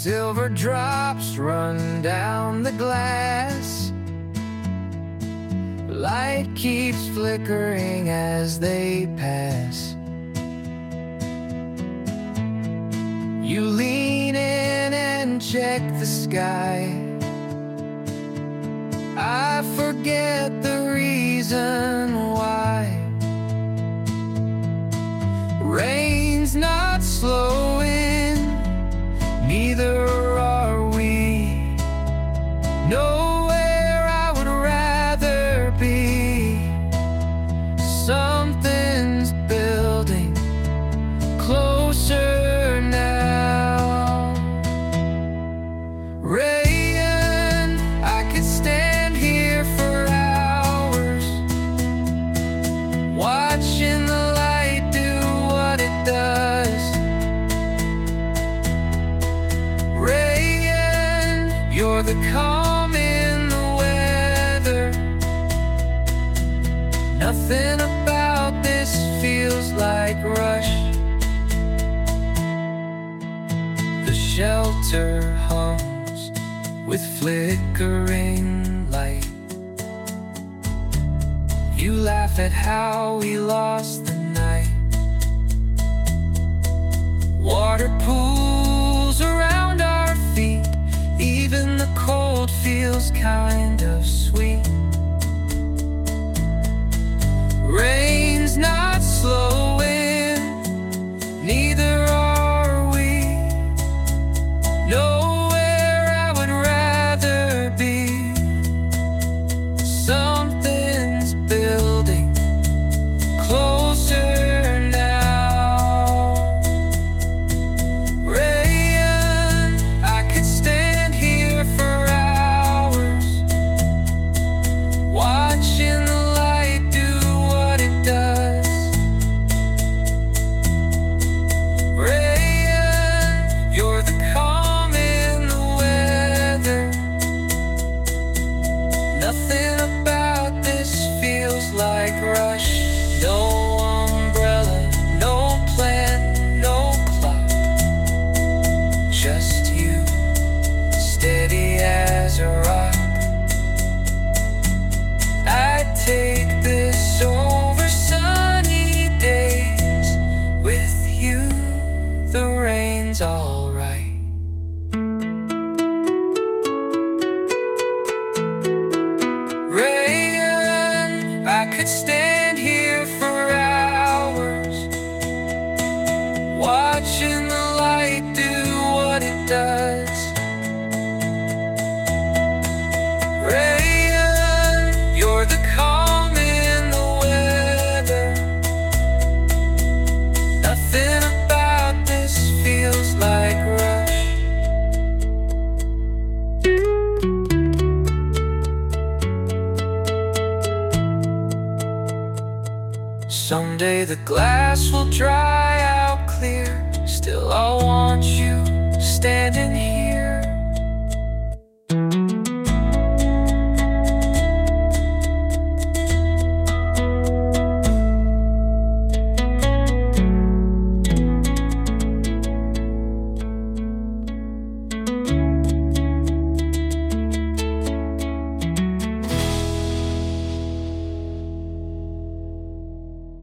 Silver drops run down the glass. Light keeps flickering as they pass. You lean in and check the sky. I forget the reason why. Rain's not slowing, neither are we. Nowhere I would rather be. Something's building closer now. Rain, I could stand here for hours, watching the light do what it does. Rain, you're the calm in the weather. Nothing about this feels like rush. The shelter hums with flickering light. You laugh at how we lost the night. Water pools around our feet. Even the cold feels kind of sweet. Rain's not slowing, neither are we. Nowhere I would rather be. Something's building closer now. Rain, I could stand here for hours, watching the light do what it does. Rain, you're the calm in the weather. Nothing about this feels like rush. No umbrella, no plan, no clock. Just you, steady as a rock. I'd take this over sunny days. With you, the rain's alright. Rain, I could stand here for hours, watching the light do what it does. Rain, you're the calm in the weather. Nothing about this feels like rush. Someday the glass will dry out clear. Still I want you standing here.